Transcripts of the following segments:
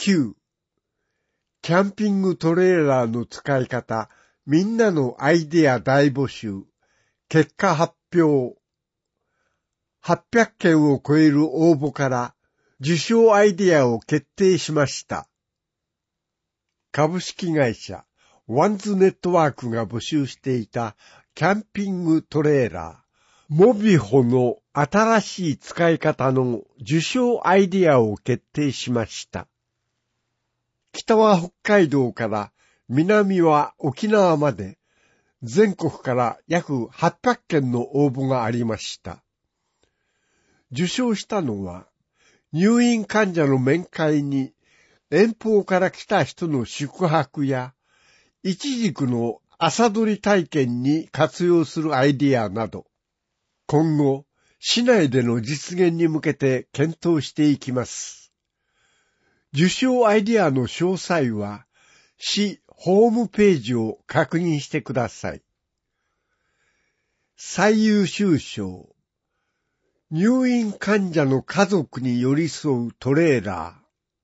9、キャンピングトレーラーの使い方、みんなのアイデア大募集、結果発表。800件を超える応募から受賞アイデアを決定しました。株式会社ワンズネットワークが募集していたキャンピングトレーラー、モビホの新しい使い方の受賞アイデアを決定しました。北は北海道から南は沖縄まで全国から約800件の応募がありました。受賞したのは入院患者の面会に遠方から来た人の宿泊やイチジクの朝採り体験に活用するアイデアなど、今後市内での実現に向けて検討していきます。受賞アイデアの詳細は市ホームページを確認してください。最優秀賞、入院患者の家族に寄り添うトレーラー。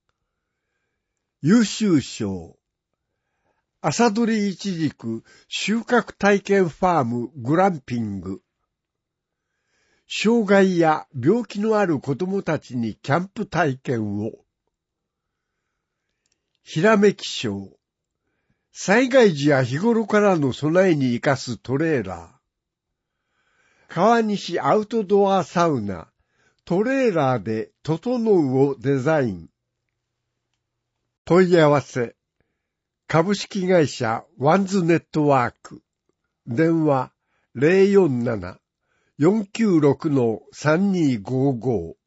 優秀賞、朝採りイチジク収穫体験ファームグランピング。障害や病気のある子どもたちにキャンプ体験を。ひらめき賞、災害時や日頃からの備えに生かすトレーラー。川西アウトドアサウナ、トレーラーで整うをデザイン。問い合わせ、株式会社ワンズネットワーク、電話 047-496-3255